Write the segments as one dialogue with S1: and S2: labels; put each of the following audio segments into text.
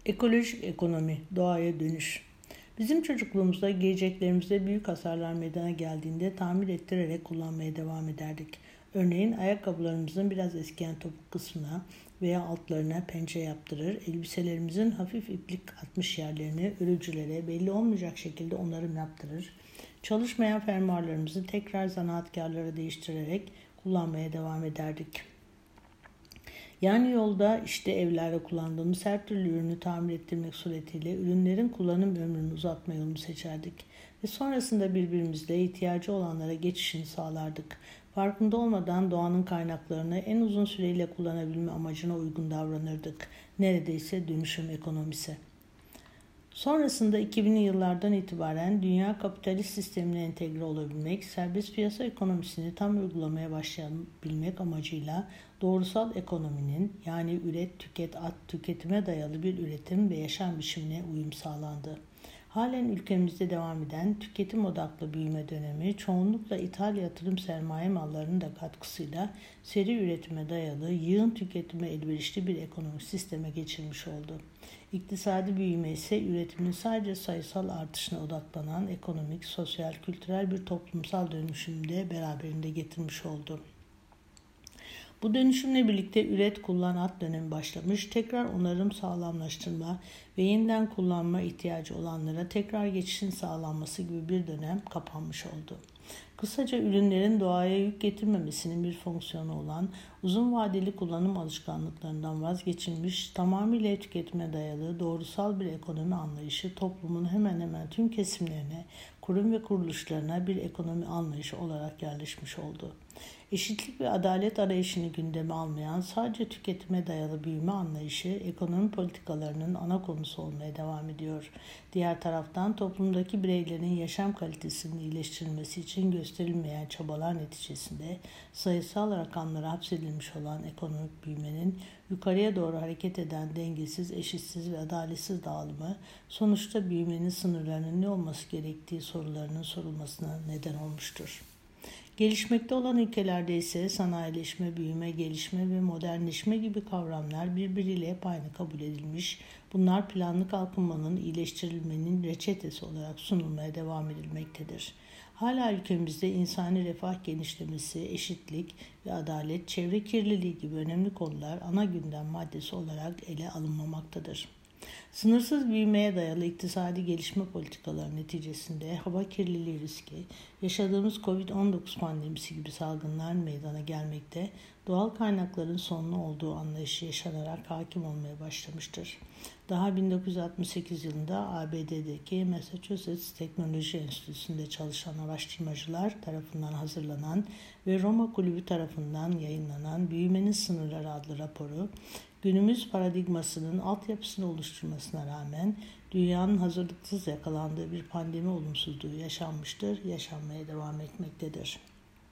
S1: Ekolojik ekonomi, doğaya dönüş. Bizim çocukluğumuzda giyeceklerimizde büyük hasarlar meydana geldiğinde tamir ettirerek kullanmaya devam ederdik. Örneğin ayakkabılarımızın biraz eskiyen topuk kısmına veya altlarına pençe yaptırır, elbiselerimizin hafif iplik atmış yerlerini örücülere belli olmayacak şekilde onarım yaptırır, çalışmayan fermuarlarımızı tekrar zanaatkarlara değiştirerek kullanmaya devam ederdik. Yani yolda işte evlerde kullandığımız her türlü ürünü tamir ettirmek suretiyle ürünlerin kullanım ömrünü uzatma yolunu seçerdik. Ve sonrasında birbirimizle ihtiyacı olanlara geçişini sağlardık. Farkında olmadan doğanın kaynaklarını en uzun süreyle kullanabilme amacına uygun davranırdık. Neredeyse dönüşüm ekonomisi. Sonrasında 2000'li yıllardan itibaren dünya kapitalist sistemine entegre olabilmek, serbest piyasa ekonomisini tam uygulamaya başlayabilmek amacıyla doğrusal ekonominin yani üret, tüket, tüketime dayalı bir üretim ve yaşam biçimine uyum sağlandı. Halen ülkemizde devam eden tüketim odaklı büyüme dönemi çoğunlukla ithal yatırım sermaye mallarının da katkısıyla seri üretime dayalı yığın tüketime elverişli bir ekonomik sisteme geçirmiş oldu. İktisadi büyüme ise üretimin sadece sayısal artışına odaklanan ekonomik, sosyal, kültürel bir toplumsal dönüşümde beraberinde getirmiş oldu. Bu dönüşümle birlikte üret kullan at dönemi başlamış, tekrar onarım sağlamlaştırma ve yeniden kullanma ihtiyacı olanlara tekrar geçişin sağlanması gibi bir dönem kapanmış oldu. Kısaca ürünlerin doğaya yük getirmemesinin bir fonksiyonu olan uzun vadeli kullanım alışkanlıklarından vazgeçilmiş, tamamıyla tüketime dayalı doğrusal bir ekonomi anlayışı toplumun hemen hemen tüm kesimlerine, kurum ve kuruluşlarına bir ekonomi anlayışı olarak yerleşmiş oldu. Eşitlik ve adalet arayışını gündeme almayan sadece tüketime dayalı büyüme anlayışı ekonomi politikalarının ana konusu olmaya devam ediyor. Diğer taraftan toplumdaki bireylerin yaşam kalitesinin iyileştirilmesi için gösterilmeyen çabalar neticesinde sayısal rakamlara hapsedilmiş olan ekonomik büyümenin yukarıya doğru hareket eden dengesiz, eşitsiz ve adaletsiz dağılımı sonuçta büyümenin sınırlarının ne olması gerektiği sorularının sorulmasına neden olmuştur. Gelişmekte olan ülkelerde ise sanayileşme, büyüme, gelişme ve modernleşme gibi kavramlar birbiriyle hep aynı kabul edilmiş. Bunlar planlı kalkınmanın, iyileştirilmenin reçetesi olarak sunulmaya devam edilmektedir. Hala ülkemizde insani refah genişlemesi, eşitlik ve adalet, çevre kirliliği gibi önemli konular ana gündem maddesi olarak ele alınmamaktadır. Sınırsız büyümeye dayalı iktisadi gelişme politikaları neticesinde hava kirliliği riski, yaşadığımız Covid-19 pandemisi gibi salgınlar meydana gelmekte, doğal kaynakların sonlu olduğu anlayışı yaşanarak hakim olmaya başlamıştır. Daha 1968 yılında ABD'deki Massachusetts Teknoloji Enstitüsü'nde çalışan araştırmacılar tarafından hazırlanan ve Roma Kulübü tarafından yayınlanan Büyümenin Sınırları adlı raporu, günümüz paradigmasının altyapısını oluşturmasına rağmen dünyanın hazırlıksız yakalandığı bir pandemi olumsuzluğu yaşanmıştır, yaşanmaya devam etmektedir.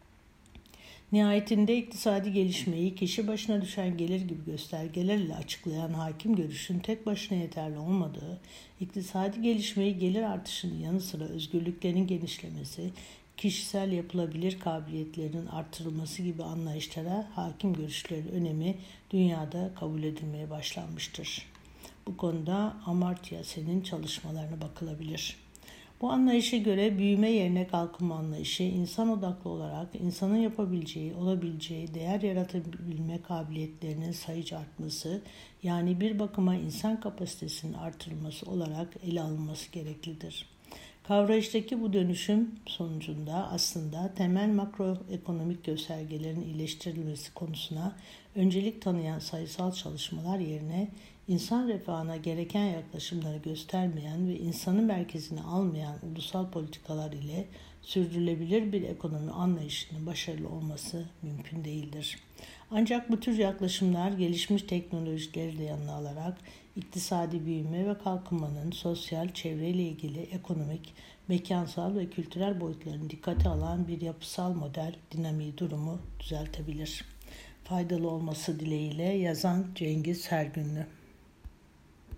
S1: Nihayetinde iktisadi gelişmeyi kişi başına düşen gelir gibi göstergelerle açıklayan hakim görüşün tek başına yeterli olmadığı, iktisadi gelişmeyi gelir artışının yanı sıra özgürlüklerin genişlemesi, kişisel yapılabilir kabiliyetlerin artırılması gibi anlayışlara hakim görüşlerin önemi dünyada kabul edilmeye başlanmıştır. Bu konuda Amartya Sen'in çalışmalarına bakılabilir. Bu anlayışa göre büyüme yerine kalkınma anlayışı insan odaklı olarak insanın yapabileceği, olabileceği, değer yaratabilme kabiliyetlerinin sayıca artması, yani bir bakıma insan kapasitesinin artırılması olarak ele alınması gereklidir. Kavrayıştaki bu dönüşüm sonucunda aslında temel makroekonomik göstergelerin iyileştirilmesi konusuna öncelik tanıyan sayısal çalışmalar yerine insan refahına gereken yaklaşımları göstermeyen ve insanı merkezine almayan ulusal politikalar ile sürdürülebilir bir ekonomi anlayışının başarılı olması mümkün değildir. Ancak bu tür yaklaşımlar gelişmiş teknolojileri de yanına alarak iktisadi büyüme ve kalkınmanın sosyal, çevreyle ilgili ekonomik, mekansal ve kültürel boyutlarını dikkate alan bir yapısal model dinamiği durumu düzeltebilir. Faydalı olması dileğiyle yazan Cengiz Hergünlü.